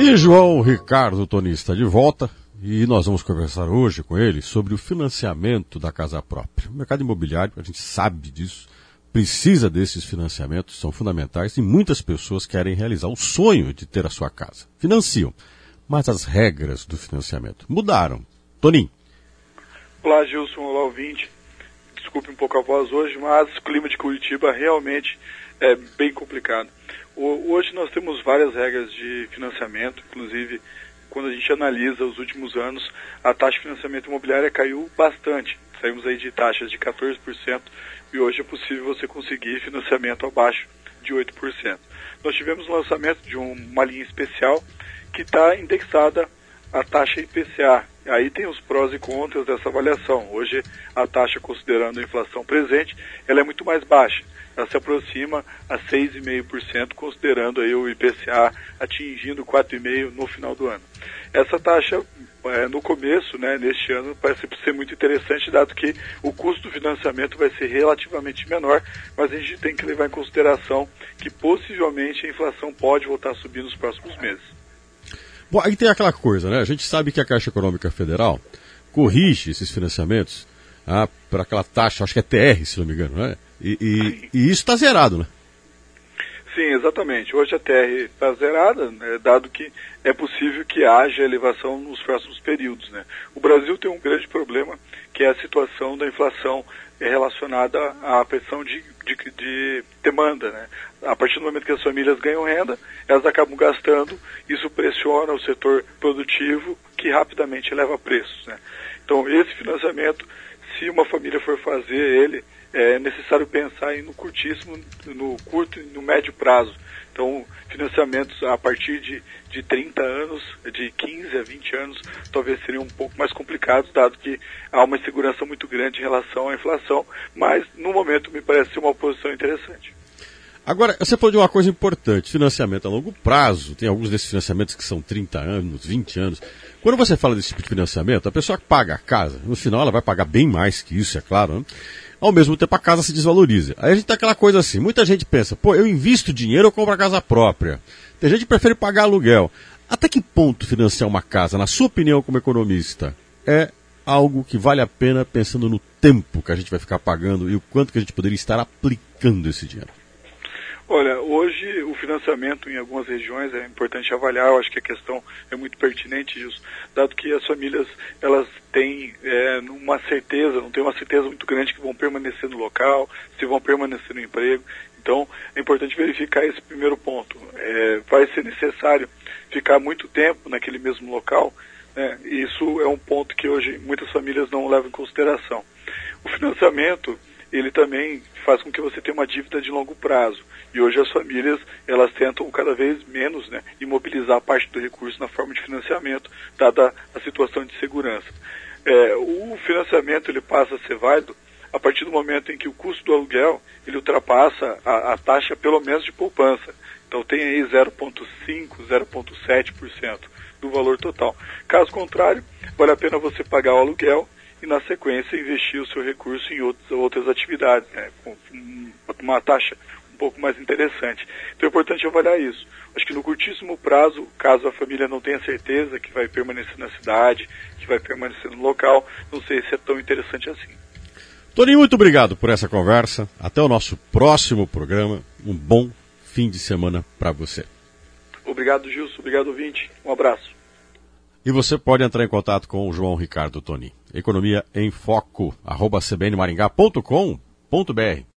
E João Ricardo Toni está de volta e nós vamos conversar hoje com ele sobre o financiamento da casa própria. O mercado imobiliário, a gente sabe disso, precisa desses financiamentos, são fundamentais e muitas pessoas querem realizar o sonho de ter a sua casa. Financiam, mas as regras do financiamento mudaram. Toninho. Olá, Gilson, olá, ouvinte. Desculpe um pouco a voz hoje, mas o clima de Curitiba realmente é bem complicado. Hoje nós temos várias regras de financiamento, inclusive quando a gente analisa os últimos anos, a taxa de financiamento imobiliário caiu bastante. Saímos aí de taxas de 14% e hoje é possível você conseguir financiamento abaixo de 8%. Nós tivemos o lançamento de uma linha especial que está indexada à taxa IPCA. Aí tem os prós e contras dessa avaliação. Hoje a taxa, considerando a inflação presente, ela é muito mais baixa. Ela se aproxima a 6,5%, considerando aí o IPCA atingindo 4,5% no final do ano. Essa taxa, no começo, neste ano, parece ser muito interessante, dado que o custo do financiamento vai ser relativamente menor, mas a gente tem que levar em consideração que possivelmente a inflação pode voltar a subir nos próximos meses. Bom, aí tem aquela coisa, né? A gente sabe que a Caixa Econômica Federal corrige esses financiamentos para aquela taxa, acho que é TR, se não me engano, né? E isso está zerado, né? Sim, exatamente. Hoje a TR está zerada, dado que é possível que haja elevação nos próximos períodos, né? O Brasil tem um grande problema, que é a situação da inflação relacionada à pressão de demanda, né? A partir do momento que as famílias ganham renda, elas acabam gastando, isso pressiona o setor produtivo, que rapidamente eleva preços, né? Então, esse financiamento, se uma família for fazer ele, é necessário pensar no curto e no médio prazo. Então, financiamentos a partir de 30 anos, de 15 a 20 anos, talvez seriam um pouco mais complicados, dado que há uma insegurança muito grande em relação à inflação, mas, no momento, me parece ser uma posição interessante. Agora, você falou de uma coisa importante, financiamento a longo prazo, tem alguns desses financiamentos que são 30 anos, 20 anos. Quando você fala desse tipo de financiamento, a pessoa que paga a casa, no final ela vai pagar bem mais que isso, é claro, né? Ao mesmo tempo a casa se desvaloriza. Aí a gente tem aquela coisa assim, muita gente pensa, eu invisto dinheiro, eu compro a casa própria. Tem gente que prefere pagar aluguel. Até que ponto financiar uma casa, na sua opinião como economista, é algo que vale a pena pensando no tempo que a gente vai ficar pagando e o quanto que a gente poderia estar aplicando esse dinheiro? Olha, hoje o financiamento em algumas regiões é importante avaliar, eu acho que a questão é muito pertinente isso, dado que as famílias, elas têm não tem uma certeza muito grande que vão permanecer no local, se vão permanecer no emprego, então é importante verificar esse primeiro ponto. Vai ser necessário ficar muito tempo naquele mesmo local, né? Isso é um ponto que hoje muitas famílias não levam em consideração. O financiamento, ele também faz com que você tenha uma dívida de longo prazo. E hoje as famílias, elas tentam cada vez menos, imobilizar parte do recurso na forma de financiamento, dada a situação de segurança. O financiamento, ele passa a ser válido a partir do momento em que o custo do aluguel, ele ultrapassa a taxa pelo menos de poupança. Então tem aí 0,5%, 0,7% do valor total. Caso contrário, vale a pena você pagar o aluguel e, na sequência, investir o seu recurso em outras atividades, com uma taxa um pouco mais interessante. Então é importante avaliar isso. Acho que no curtíssimo prazo, caso a família não tenha certeza que vai permanecer na cidade, que vai permanecer no local, não sei se é tão interessante assim. Toninho, muito obrigado por essa conversa. Até o nosso próximo programa. Um bom fim de semana para você. Obrigado, Gilson. Obrigado, ouvinte. Um abraço. E você pode entrar em contato com o João Ricardo Toni. Economia em Foco, @cbnmaringá.com.br.